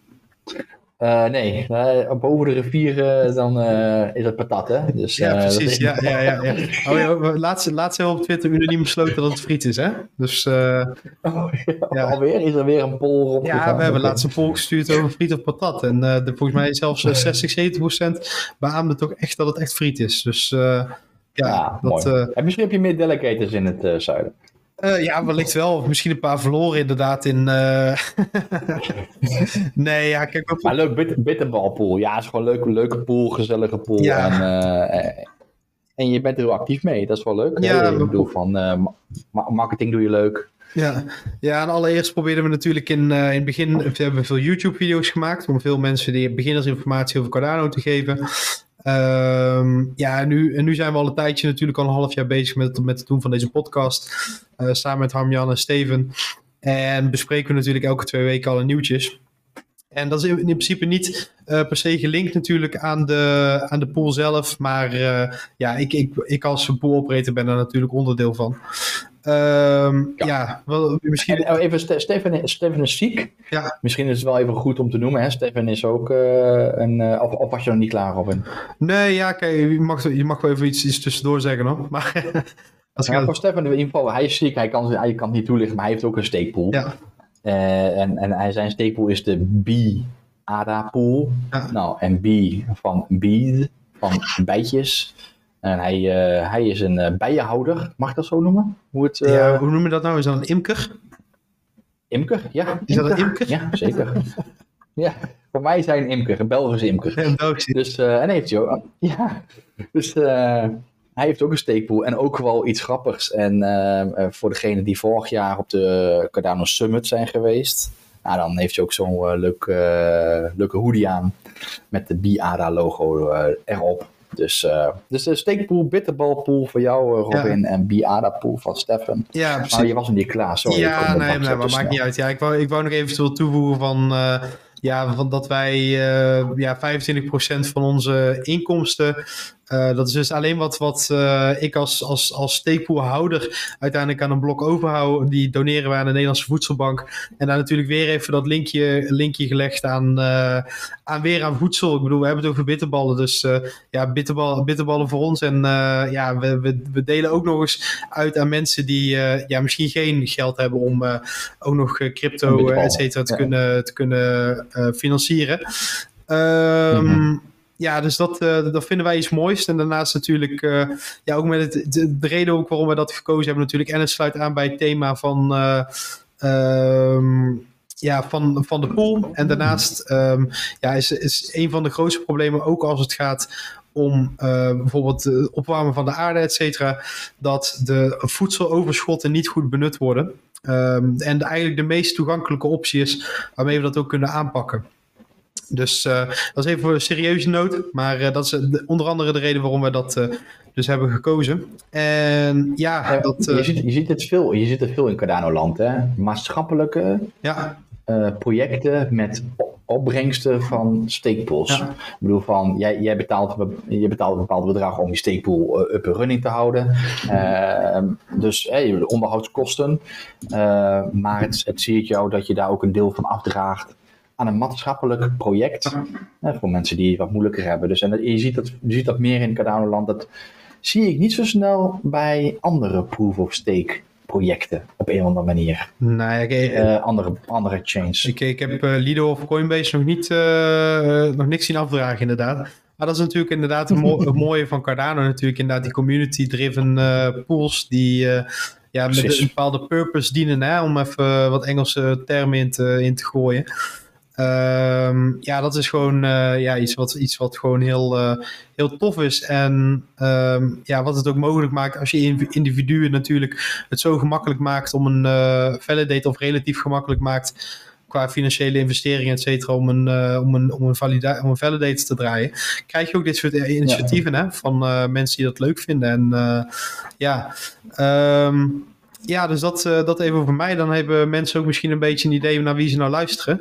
[SPEAKER 2] Uh, nee, uh, boven de rivier uh, dan uh, is het patat, hè? Dus, uh,
[SPEAKER 1] ja, precies. Ja, ja, ja, ja. Oh, ja, laatst, laatst hebben we op Twitter unaniem besloten dat het friet is, hè? Dus, uh,
[SPEAKER 2] oh, ja, ja. Alweer? Is er weer een poll rond?
[SPEAKER 1] Ja, we hebben laatst een poll gestuurd over friet of patat. En uh, de, volgens mij zelfs uh, zestig, zeventig procent beaamde toch echt dat het echt friet is. Dus, uh, ja.
[SPEAKER 2] ja dat, uh, en misschien heb je meer delicators in het uh, zuiden.
[SPEAKER 1] Uh, ja, wellicht wel. Of misschien een paar verloren inderdaad in... Uh... nee, ja, kijk... Op...
[SPEAKER 2] Maar leuk, bit- bitterbalpool. Ja, het is gewoon een leuke, leuke pool, gezellige pool. Ja. En, uh, en je bent er heel actief mee. Dat is wel leuk. Ja, ik bedoel, van uh, ma- marketing doe je leuk.
[SPEAKER 1] Ja, ja, en allereerst probeerden we natuurlijk in, uh, in het begin... We hebben veel YouTube-video's gemaakt... om veel mensen die beginnersinformatie over Cardano te geven... Um, ja, en nu, en nu zijn we al een tijdje natuurlijk al een half jaar bezig met, met het doen van deze podcast. Uh, samen met Harmjan en Steven. En bespreken we natuurlijk elke twee weken alle nieuwtjes. En dat is in, in principe niet uh, per se gelinkt natuurlijk aan de, aan de pool zelf. Maar uh, ja, ik, ik, ik als pool operator ben er natuurlijk onderdeel van. Um, ja, ja wel, misschien...
[SPEAKER 2] En even, Steven, Steven is ziek.
[SPEAKER 1] Ja.
[SPEAKER 2] Misschien is het wel even goed om te noemen. Hè? Steven is ook uh, een... Uh, of, of was je nog niet klaar, Robin?
[SPEAKER 1] Nee, ja, kijk, je mag, je mag wel even iets, iets tussendoor zeggen, hoor. Maar...
[SPEAKER 2] Als ja, voor Stefan in ieder geval, hij is ziek, hij kan, hij kan het niet toelichten, maar hij heeft ook een steekpool.
[SPEAKER 1] Ja.
[SPEAKER 2] Uh, en, en zijn steekpool is de B A D A-pool.
[SPEAKER 1] Ja.
[SPEAKER 2] Nou, en B van bead, van bijtjes. En hij, uh, hij is een uh, bijenhouder, mag ik dat zo noemen? Hoe, het, uh...
[SPEAKER 1] ja, hoe noem je dat nou? Is dat een imker?
[SPEAKER 2] Imker, ja.
[SPEAKER 1] Is
[SPEAKER 2] imker.
[SPEAKER 1] dat een imker?
[SPEAKER 2] Ja, zeker. Ja, voor mij is hij een imker, een Belgische imker.
[SPEAKER 1] Ja, een Belgische.
[SPEAKER 2] Dus, uh, en heeft hij ook, ja, dus uh, hij heeft ook een steekpool en ook wel iets grappigs. En uh, voor degenen die vorig jaar op de Cardano Summit zijn geweest, nou, dan heeft hij ook zo'n uh, leuk, uh, leuke hoodie aan met de B-A D A logo uh, erop. Dus, uh, dus de steekpool, bitterbalpool voor jou, uh, Robin, ja. En B-A D A-pool van Stefan.
[SPEAKER 1] Ja, precies.
[SPEAKER 2] Maar je was nog niet klaar, sorry.
[SPEAKER 1] Ja, nee, nee, maar maakt niet uit. Ja, ik wou, ik wou nog eventueel toevoegen van... Uh, Ja, van dat wij uh, ja, vijfentwintig procent van onze inkomsten... Uh, dat is dus alleen wat, wat uh, ik als, als, als steekpoolhouder uiteindelijk aan een blok overhoud. Die doneren wij aan de Nederlandse Voedselbank. En daar natuurlijk weer even dat linkje, linkje gelegd aan, uh, aan weer aan voedsel. Ik bedoel, we hebben het over bitterballen. Dus uh, ja, bitterbal, bitterballen voor ons. En uh, ja, we, we, we delen ook nog eens uit aan mensen die uh, ja, misschien geen geld hebben om uh, ook nog crypto, et cetera, te, ja. kunnen, te kunnen uh, financieren. Um, mm-hmm. Ja, dus dat, uh, dat vinden wij iets moois. En daarnaast natuurlijk, uh, ja, ook met het, de, de reden ook waarom we dat gekozen hebben natuurlijk. En het sluit aan bij het thema van, uh, um, ja, van, van de pool. En daarnaast um, ja, is, is een van de grootste problemen ook als het gaat om uh, bijvoorbeeld het opwarmen van de aarde, et cetera, dat de voedseloverschotten niet goed benut worden. Um, en de, eigenlijk de meest toegankelijke optie is waarmee we dat ook kunnen aanpakken. Dus uh, dat is even voor een serieuze noot. Maar uh, dat is de, onder andere de reden waarom we dat uh, dus hebben gekozen. En ja,
[SPEAKER 2] ja
[SPEAKER 1] dat... Uh,
[SPEAKER 2] je, ziet, je, ziet het veel, je ziet het veel in Cardano-land, hè? Maatschappelijke
[SPEAKER 1] ja.
[SPEAKER 2] uh, projecten met opbrengsten van steekpools. Ja. Ik bedoel van, jij, jij, betaalt, jij betaalt een bepaald bedrag om je steekpool uh, up and running te houden. Uh, dus hey, de onderhoudskosten. Uh, maar het, het ziet jou dat je daar ook een deel van afdraagt aan een maatschappelijk project. Ja, voor mensen die het wat moeilijker hebben. Dus, en dat, je, ziet dat, je ziet dat meer in Cardano-land. Dat zie ik niet zo snel bij andere proof-of-stake projecten. Op een of andere manier.
[SPEAKER 1] Nou, okay.
[SPEAKER 2] uh, andere, andere chains.
[SPEAKER 1] Ik, ik heb uh, Lido of Coinbase nog, niet, uh, nog niks zien afdragen inderdaad. Maar dat is natuurlijk inderdaad het, mo- het mooie van Cardano. Natuurlijk inderdaad die community-driven uh, pools die... Uh, ja, met een bepaalde purpose dienen. Hè, om even wat Engelse termen in te, in te gooien. Um, ja, dat is gewoon uh, ja, iets, wat, iets wat gewoon heel, uh, heel tof is. En um, ja, wat het ook mogelijk maakt als je individuen natuurlijk het zo gemakkelijk maakt om een uh, validate of relatief gemakkelijk maakt qua financiële investeringen, et cetera, om een, uh, om, een, om, een valida- om een validator te draaien. Krijg je ook dit soort initiatieven ja. hè, van uh, mensen die dat leuk vinden. En uh, ja... Um, Ja, dus dat, uh, dat even voor mij. Dan hebben mensen ook misschien een beetje een idee naar wie ze nou luisteren.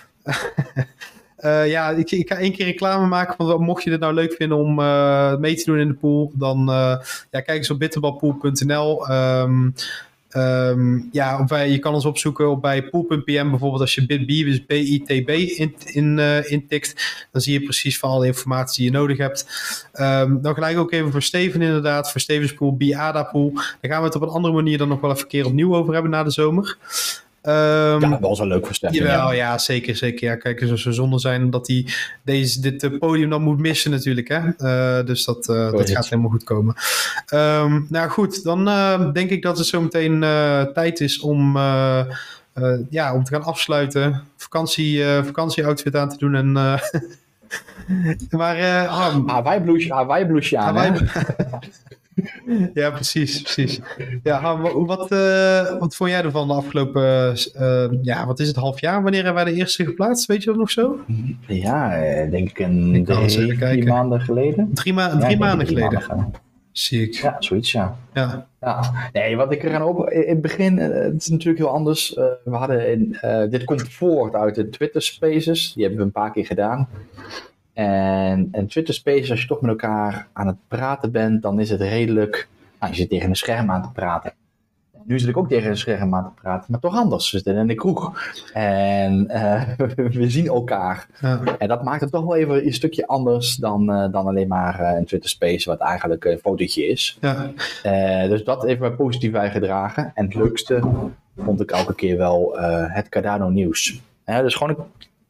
[SPEAKER 1] uh, ja, ik, ik ga één keer reclame maken. Want mocht je dit nou leuk vinden om uh, mee te doen in de pool, dan uh, ja, kijk eens op bitterbalpool punt n l. Um, Um, ja, op wij, je kan ons opzoeken op bij pool punt p m bijvoorbeeld. Als je bitb, dus B I T B in, in, uh, intikt, dan zie je precies van alle informatie die je nodig hebt. Um, dan gelijk ook even voor Steven inderdaad, voor Stevens Pool, B-A D A-pool. Daar gaan we het op een andere manier dan nog wel even een keer opnieuw over hebben na de zomer. Um,
[SPEAKER 2] ja, wel zo leuk voor Stefan.
[SPEAKER 1] Jawel, ja. ja, zeker, zeker. Ja, kijk, het zou zonde zijn dat hij deze, dit uh, podium dan moet missen natuurlijk. Hè? Uh, dus dat, uh, dat gaat helemaal goed komen. Um, nou goed, dan uh, denk ik dat het zo meteen uh, tijd is om, uh, uh, ja, om te gaan afsluiten. Vakantie, uh, vakantie-outfit aan te doen en... Uh, maar... Uh, Harm,
[SPEAKER 2] Hawaii bluesje, Hawaii bluesje aan, Hawaii...
[SPEAKER 1] Ja, precies, precies. Ja, wat, uh, wat vond jij ervan de afgelopen, uh, ja, wat is het, half jaar? Wanneer hebben wij de eerste geplaatst? Weet je dat nog zo?
[SPEAKER 2] Ja, denk ik een ik drie, drie maanden geleden.
[SPEAKER 1] Drie, ma- drie ja, maanden drie geleden? Maanden. Zie ik.
[SPEAKER 2] Ja, zoiets, ja.
[SPEAKER 1] ja.
[SPEAKER 2] ja. Nee, wat ik eraan op... In het begin, uh, het is natuurlijk heel anders. Uh, we hadden, in, uh, dit komt voort uit de Twitter Spaces. Die hebben we een paar keer gedaan. En, en Twitter Spaces, als je toch met elkaar aan het praten bent, dan is het redelijk... Nou, je zit tegen een scherm aan te praten. Nu zit ik ook tegen een scherm aan te praten, maar toch anders. We zitten in de kroeg. En uh, we zien elkaar. Ja. En dat maakt het toch wel even een stukje anders dan, uh, dan alleen maar uh, een Twitter Space, wat eigenlijk een fotootje is. Ja. Uh, dus dat even maar positief bijgedragen. En het leukste vond ik elke keer wel uh, het Cardano nieuws. Uh, dus gewoon een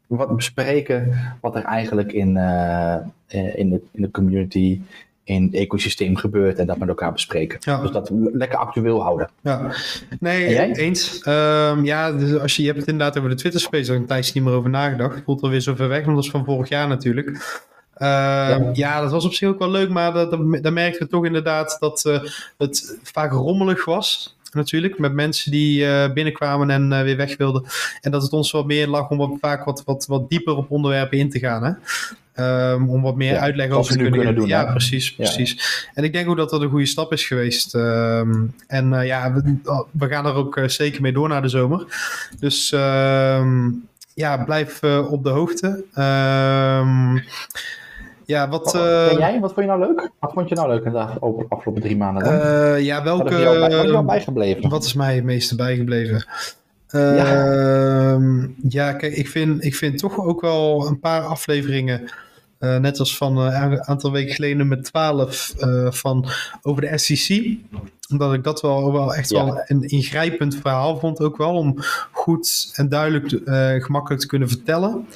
[SPEAKER 2] wat bespreken wat er eigenlijk in, uh, in, de, in de community, in het ecosysteem gebeurt en dat met elkaar bespreken. Ja. Dus dat lekker actueel houden.
[SPEAKER 1] Ja, nee, eens. Um, ja, dus als je, je hebt het inderdaad over de Twitter Space, daar heb ik een tijdje niet meer over nagedacht. Het voelt alweer zo ver weg, want dat is van vorig jaar natuurlijk. Uh, ja. ja, dat was op zich ook wel leuk, maar dat, dat, daar merkten we toch inderdaad dat uh, het vaak rommelig was. Natuurlijk, met mensen die uh, binnenkwamen en uh, weer weg wilden. En dat het ons wat meer lag om wat, vaak wat, wat, wat dieper op onderwerpen in te gaan. Hè? Um, om wat meer ja, uitleg over te kunnen,
[SPEAKER 2] kunnen doen.
[SPEAKER 1] Ja, hè? precies, precies. Ja. En ik denk ook dat dat een goede stap is geweest. Um, en uh, ja, we, we gaan er ook uh, zeker mee door naar de zomer. Dus um, ja, blijf uh, op de hoogte. Um, Ja, wat... Uh,
[SPEAKER 2] en jij? Wat vond je nou leuk? Wat vond je nou leuk inderdaad de afgelopen drie maanden? Dan?
[SPEAKER 1] Uh, ja, welke... Wat is
[SPEAKER 2] jou, bij, wat is jou bijgebleven?
[SPEAKER 1] Wat is mij het meeste bijgebleven? Uh, ja. ja, kijk, ik vind, ik vind toch ook wel een paar afleveringen... Uh, net als van uh, een aantal weken geleden nummer twaalf uh, van over de S E C. Omdat ik dat wel, wel echt ja. wel een ingrijpend verhaal vond ook wel. Om goed en duidelijk uh, gemakkelijk te kunnen vertellen...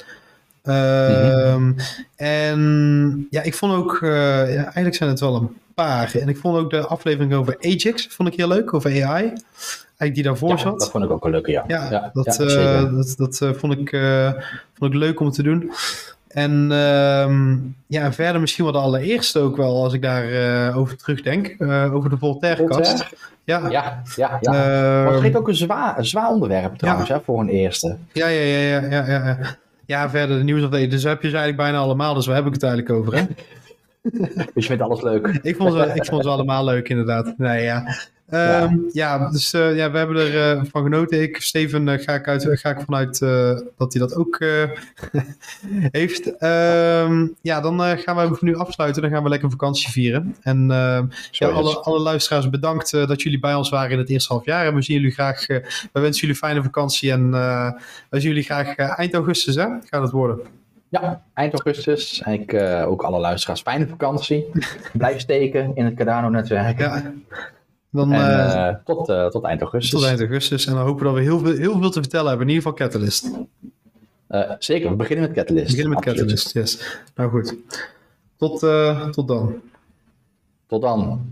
[SPEAKER 1] Uh, mm-hmm. En ja, ik vond ook, uh, ja, eigenlijk zijn het wel een paar. En ik vond ook de aflevering over Ajax, vond ik heel leuk, over A I. Eigenlijk die daarvoor
[SPEAKER 2] ja,
[SPEAKER 1] zat.
[SPEAKER 2] Dat vond ik ook een leuke, ja.
[SPEAKER 1] Ja,
[SPEAKER 2] ja
[SPEAKER 1] dat,
[SPEAKER 2] ja,
[SPEAKER 1] uh, dat, dat uh, vond, ik, uh, vond ik leuk om te doen. En uh, ja, verder misschien wel de allereerste ook wel, als ik daar uh, over terugdenk. Uh, over de Voltaire-kast.
[SPEAKER 2] Ja, ja, ja. ja. Uh, was het ook een zwaar, een zwaar onderwerp trouwens, ja. hè, voor een eerste.
[SPEAKER 1] Ja, ja, ja, ja, ja, ja. ja. Ja, verder de nieuwsupdate. Dus heb je ze eigenlijk bijna allemaal. Dus waar heb ik het eigenlijk over, hè?
[SPEAKER 2] Dus je vindt alles leuk.
[SPEAKER 1] ik, vond ze, ik vond ze allemaal leuk, inderdaad. Nee, ja. Um, ja. ja, dus uh, ja, we hebben er uh, van genoten. Ik, Steven, uh, ga, ik uit, ga ik vanuit uh, dat hij dat ook uh, heeft. Um, ja, dan uh, gaan we nu afsluiten. Dan gaan we lekker vakantie vieren. En uh, ja, alle, alle luisteraars bedankt uh, dat jullie bij ons waren in het eerste half jaar. En we zien jullie graag. Uh, we wensen jullie fijne vakantie. En uh, we zien jullie graag uh, eind augustus, hè? Gaat het worden.
[SPEAKER 2] Ja, eind augustus. En ik, uh, ook alle luisteraars fijne vakantie. Blijf steken in het Cardano-netwerk. Ja.
[SPEAKER 1] Dan,
[SPEAKER 2] en,
[SPEAKER 1] uh,
[SPEAKER 2] uh, tot, uh, tot eind augustus.
[SPEAKER 1] Tot eind augustus. En dan hopen we dat we heel veel, heel veel te vertellen hebben. In ieder geval Catalyst.
[SPEAKER 2] Uh, zeker, we beginnen met Catalyst.
[SPEAKER 1] We beginnen met Absoluut. Catalyst, yes. Nou goed. Tot, uh, tot dan.
[SPEAKER 2] Tot dan.